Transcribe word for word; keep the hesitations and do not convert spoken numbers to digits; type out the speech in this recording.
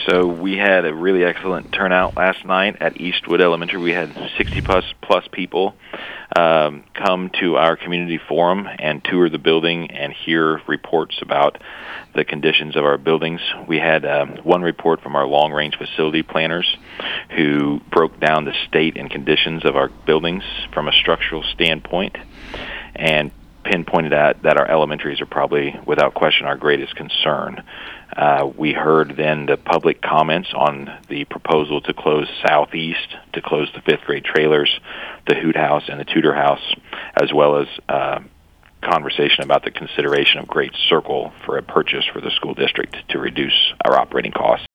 So we had a really excellent turnout last night at Eastwood Elementary. We had sixty plus plus people um, come to our community forum and tour the building and hear reports about the conditions of our buildings. We had um, one report from our long-range facility planners who broke down the state and conditions of our buildings from a structural standpoint and pinpointed out that our elementaries are probably, without question, our greatest concern. Uh, we heard then the public comments on the proposal to close Southeast, to close the fifth grade trailers, the Hoot House, and the Tudor House, as well as uh, conversation about the consideration of Great Circle for a purchase for the school district to reduce our operating costs.